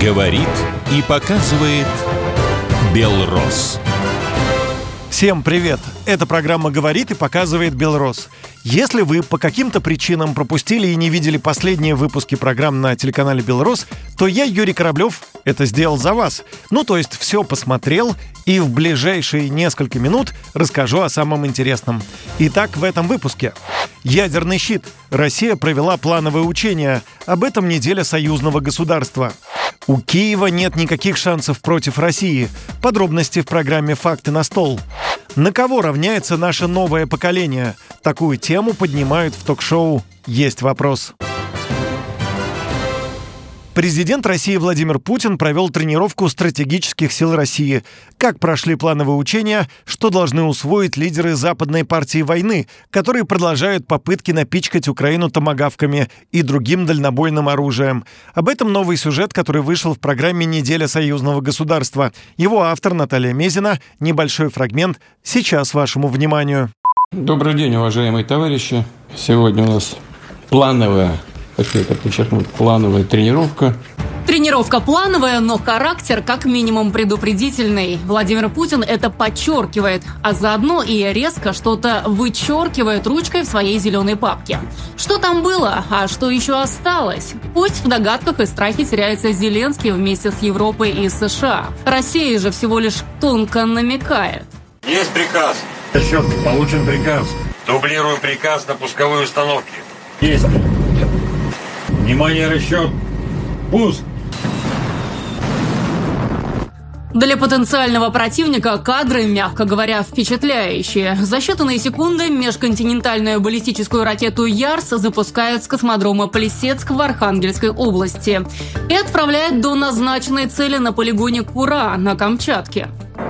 Говорит и показывает Белрос. Всем привет! Эта программа «Говорит и показывает Белрос». Если вы по каким-то причинам пропустили и не видели последние выпуски программ на телеканале Белрос, то я, Юрий Кораблев, это сделал за вас. То есть все посмотрел и в ближайшие несколько минут расскажу о самом интересном. Итак, в этом выпуске. Ядерный щит. Россия провела плановое учение. Об этом неделя союзного государства. У Киева нет никаких шансов против России. Подробности в программе «Факты на стол». На кого равняется наше новое поколение? Такую тему поднимают в ток-шоу «Есть вопрос». Президент России Владимир Путин провел тренировку стратегических сил России. Как прошли плановые учения, что должны усвоить лидеры Западной партии войны, которые продолжают попытки напичкать Украину томагавками и другим дальнобойным оружием. Об этом новый сюжет, который вышел в программе «Неделя союзного государства». Его автор Наталья Мезина. Небольшой фрагмент сейчас вашему вниманию. Добрый день, уважаемые товарищи. Сегодня у нас плановая тренировка. Тренировка плановая, но характер как минимум предупредительный. Владимир Путин это подчеркивает, а заодно и резко что-то вычеркивает ручкой в своей зеленой папке. Что там было, а что еще осталось? Пусть в догадках и страхе теряется Зеленский вместе с Европой и США. Россия же всего лишь тонко намекает. Есть приказ. Расчет, получен приказ. Дублируем приказ на пусковые установки. Есть. Внимание, расчет. Пуск. Для потенциального противника кадры, мягко говоря, впечатляющие. За считанные секунды межконтинентальную баллистическую ракету «Ярс» запускают с космодрома Плесецк в Архангельской области и отправляют до назначенной цели на полигоне Кура на Камчатке.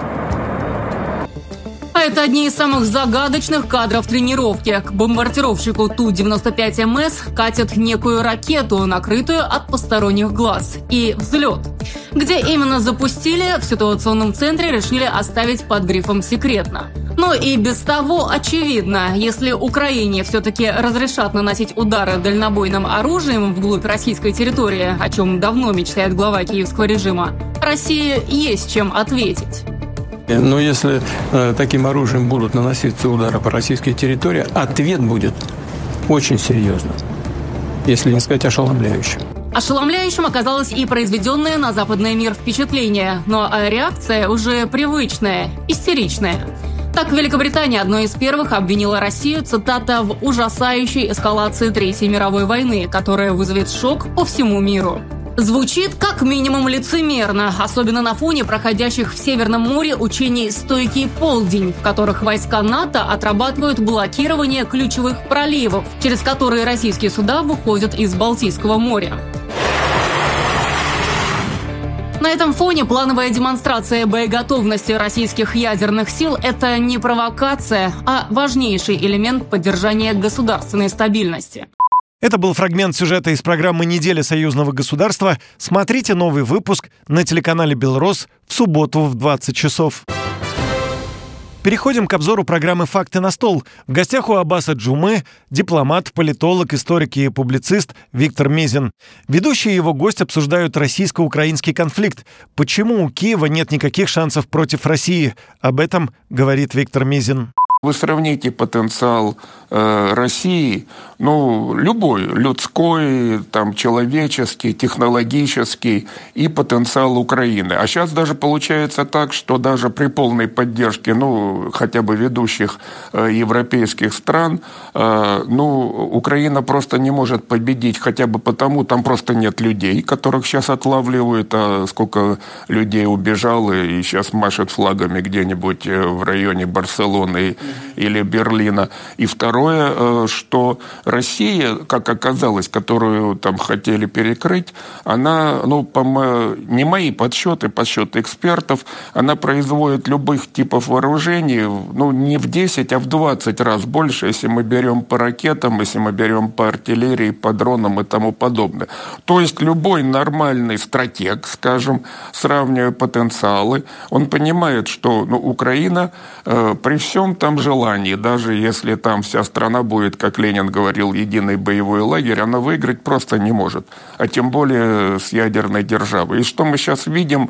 А это одни из самых загадочных кадров тренировки. К бомбардировщику Ту-95МС катят некую ракету, накрытую от посторонних глаз. И взлет. Где именно запустили, в ситуационном центре решили оставить под грифом «секретно». Но и без того очевидно, если Украине все-таки разрешат наносить удары дальнобойным оружием вглубь российской территории, о чем давно мечтает глава киевского режима, России есть чем ответить. Но если таким оружием будут наноситься удары по российской территории, ответ будет очень серьезным, если не сказать ошеломляющим. Ошеломляющим оказалось и произведенное на западный мир впечатление, но реакция уже привычная, истеричная. Так, Великобритания одной из первых обвинила Россию, цитата, в ужасающей эскалации Третьей мировой войны, которая вызовет шок по всему миру. Звучит как минимум лицемерно, особенно на фоне проходящих в Северном море учений «Стойкий полдень», в которых войска НАТО отрабатывают блокирование ключевых проливов, через которые российские суда выходят из Балтийского моря. На этом фоне плановая демонстрация боеготовности российских ядерных сил – это не провокация, а важнейший элемент поддержания государственной стабильности. Это был фрагмент сюжета из программы «Неделя союзного государства». Смотрите новый выпуск на телеканале «Белрос» в субботу в 20 часов. Переходим к обзору программы «Факты на стол». В гостях у Аббаса Джумы дипломат, политолог, историк и публицист Виктор Мезин. Ведущий и его гость обсуждают российско-украинский конфликт. Почему у Киева нет никаких шансов против России? Об этом говорит Виктор Мезин. Вы сравните потенциал России, любой, людской, человеческий, технологический и потенциал Украины. А сейчас даже получается так, что даже при полной поддержке, хотя бы ведущих европейских стран, Украина просто не может победить, хотя бы потому, там просто нет людей, которых сейчас отлавливают, а сколько людей убежало и сейчас машет флагами где-нибудь в районе Барселоны или Берлина. И второе, что Россия, как оказалось, которую хотели перекрыть, она, не мои подсчеты, подсчеты экспертов, она производит любых типов вооружений, не в 10, а в 20 раз больше, если мы берем по ракетам, если мы берем по артиллерии, по дронам и тому подобное. То есть любой нормальный стратег, скажем, сравнивая потенциалы, он понимает, что Украина при всем всем желании, даже если там вся страна будет, как Ленин говорил, единый боевой лагерь, она выиграть просто не может. А тем более с ядерной державой. И что мы сейчас видим,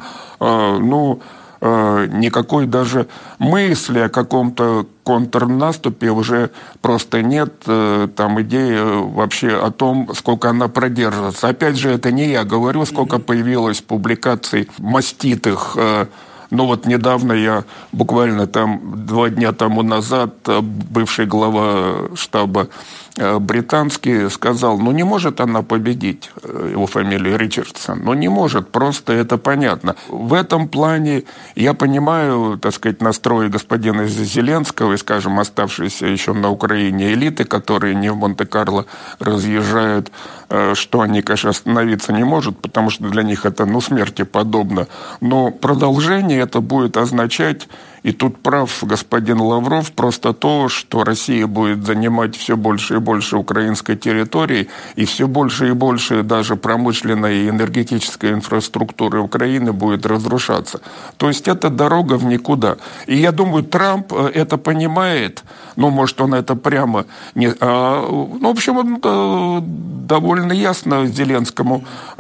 никакой даже мысли о каком-то контрнаступе уже просто нет, там идеи вообще о том, сколько она продержится. Опять же, это не я говорю, сколько появилось публикаций маститых. Недавно я буквально 2 дня тому назад бывший глава штаба британский сказал, не может она победить, его фамилия Ричардсон, не может, просто это понятно. В этом плане я понимаю, так сказать, настрой господина Зеленского и, скажем, оставшиеся еще на Украине элиты, которые не в Монте-Карло разъезжают, что они, конечно, остановиться не могут, потому что для них это, смерти подобно. Но продолжение это будет означать, и тут прав господин Лавров, просто то, что Россия будет занимать все больше и больше украинской территории, и все больше и больше даже промышленной и энергетической инфраструктуры Украины будет разрушаться. То есть это дорога в никуда. И я думаю, Трамп это понимает, может, он это прямо не... в общем, он довольно ясно Зеленскому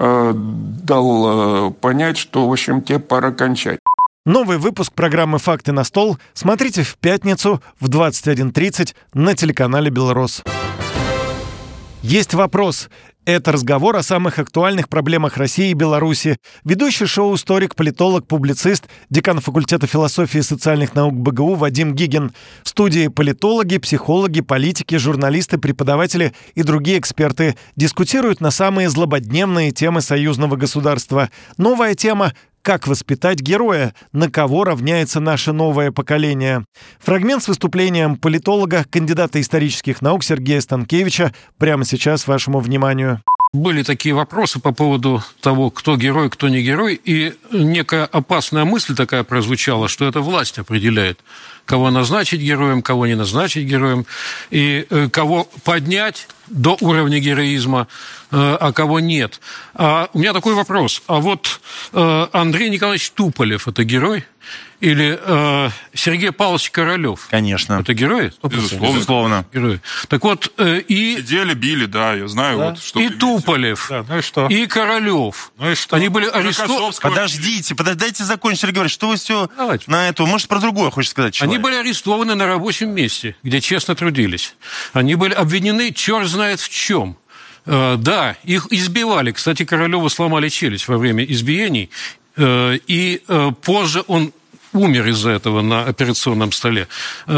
дал понять, что, в общем, тебе пора кончать. Новый выпуск программы «Факты на стол» смотрите в пятницу в 21:30 на телеканале «Белрос». Есть вопрос. Это разговор о самых актуальных проблемах России и Беларуси. Ведущий шоу историк, политолог, публицист, декан факультета философии и социальных наук БГУ Вадим Гигин. В студии политологи, психологи, политики, журналисты, преподаватели и другие эксперты дискутируют на самые злободневные темы союзного государства. Новая тема — «Как воспитать героя? На кого равняется наше новое поколение?» Фрагмент с выступлением политолога, кандидата исторических наук Сергея Станкевича прямо сейчас вашему вниманию. Были такие вопросы по поводу того, кто герой, кто не герой, и некая опасная мысль такая прозвучала, что это власть определяет, кого назначить героем, кого не назначить героем, и кого поднять до уровня героизма, а кого нет. У меня такой вопрос. Андрей Николаевич Туполев – это герой? Или Сергей Павлович Королёв? Конечно. Это герои? Безусловно. Герои. Так вот, и... Сидели, били, да, я знаю. Да? Вот, что и Туполев, и что? И Королёв. И что? Они были арестованы... Подождите, дайте закончить, Сергей Георгиевич. Что вы все на это... Может, про другое хочешь сказать человек? Они были арестованы на рабочем месте, где честно трудились. Они были обвинены черт знает в чем. Да, их избивали. Кстати, Королёву сломали челюсть во время избиений. И позже он умер из-за этого на операционном столе.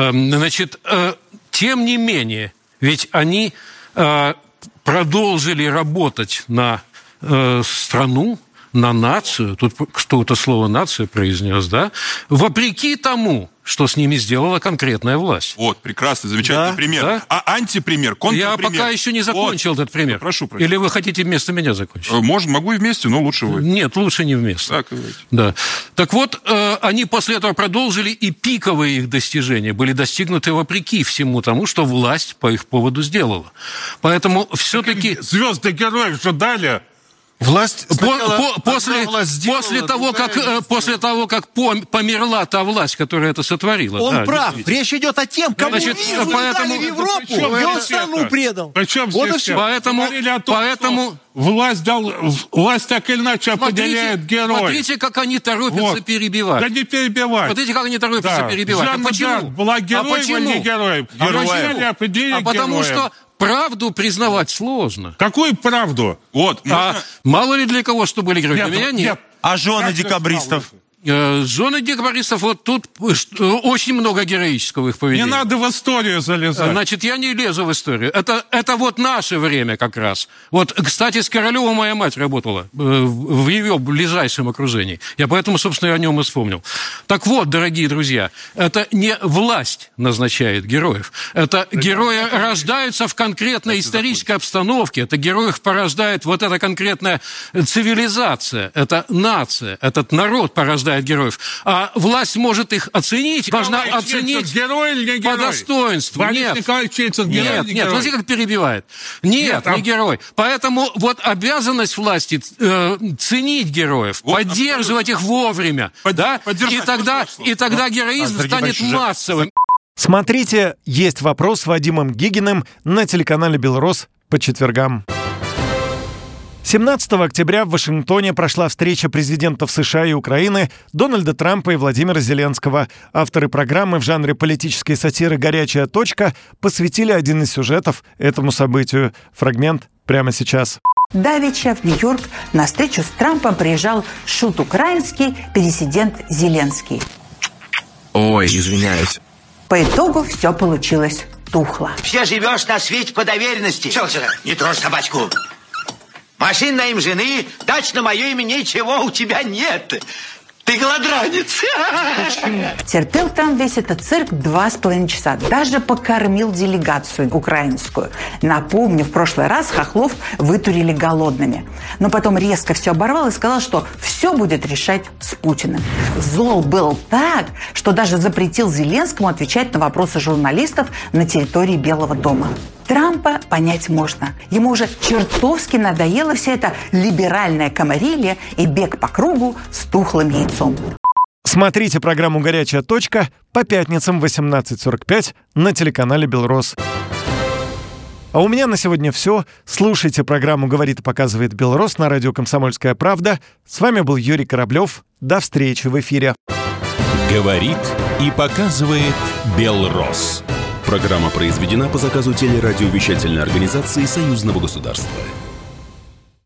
Тем не менее, ведь они продолжили работать на страну, на нацию, тут кто-то слово «нация» произнес, да, вопреки тому, что с ними сделала конкретная власть. Вот, прекрасный, замечательный пример. Да? А антипример, контрпример. Я пока еще не закончил этот пример. Прошу. Или вы хотите вместо меня закончить? Могу и вместе, но лучше вы. Нет, лучше не вместе. Так, да. Так вот, они после этого продолжили, и пиковые их достижения были достигнуты вопреки всему тому, что власть по их поводу сделала. Поэтому все-таки... Звезды героев же дали... Власть после того, как померла та власть, которая это сотворила. Он прав. Речь идет о тем, кому визу дали в Европу, и он страну предал. Поэтому власть так или иначе определяет героя. Смотрите, как они торопятся перебивать. Да не перебивать. Смотрите, как они торопятся перебивать. Жанна Дарк была героем или не героем? Потому что правду признавать сложно. Какую правду? Мало ли для кого, что были герои. Для меня нет. А жены декабристов? Жены декабристов, вот тут очень много героического их поведения. Не надо в историю залезать. Значит, я не лезу в историю. Это вот наше время как раз. Вот, кстати, с Королёвым моя мать работала в ее ближайшем окружении. Я поэтому, собственно, о нем и вспомнил. Так вот, дорогие друзья, это не власть назначает героев. Это герои рождаются в конкретной исторической обстановке. Это героев порождает вот эта конкретная цивилизация. Это нация. Этот народ порождает героев. А власть может их оценить, должна оценить герой или не герой? По достоинству. Борис Николаевич Ельцин герой или не герой? Смотрите, как перебивает. Нет, не герой. Поэтому вот обязанность власти ценить героев, поддерживать их вовремя. И тогда героизм станет массовым. Смотрите «Есть вопрос» с Вадимом Гигиным на телеканале «Белрос» по четвергам. 17 октября в Вашингтоне прошла встреча президентов США и Украины Дональда Трампа и Владимира Зеленского. Авторы программы в жанре политической сатиры «Горячая точка» посвятили один из сюжетов этому событию. Фрагмент прямо сейчас. Давеча в Нью-Йорк на встречу с Трампом приезжал шут украинский президент Зеленский. Ой, извиняюсь. По итогу все получилось тухло. Все живешь на свете по доверенности. Что сюда? Не трожь собачку. Машин на им жены, дач на мое имя ничего у тебя нет. Ты голодранец. Терпел там весь этот цирк 2,5 часа. Даже покормил делегацию украинскую. Напомню, в прошлый раз хохлов вытурили голодными. Но потом резко все оборвал и сказал, что все будет решать с Путиным. Зол был так, что даже запретил Зеленскому отвечать на вопросы журналистов на территории Белого дома. Трампа понять можно. Ему уже чертовски надоела вся эта либеральная комарилья и бег по кругу с тухлым яйцом. Смотрите программу «Горячая точка» по пятницам в 18:45 на телеканале «Белрос». А у меня на сегодня все. Слушайте программу «Говорит и показывает Белрос» на радио «Комсомольская правда». С вами был Юрий Кораблев. До встречи в эфире. Говорит и показывает Белрос. Программа произведена по заказу телерадиовещательной организации Союзного государства.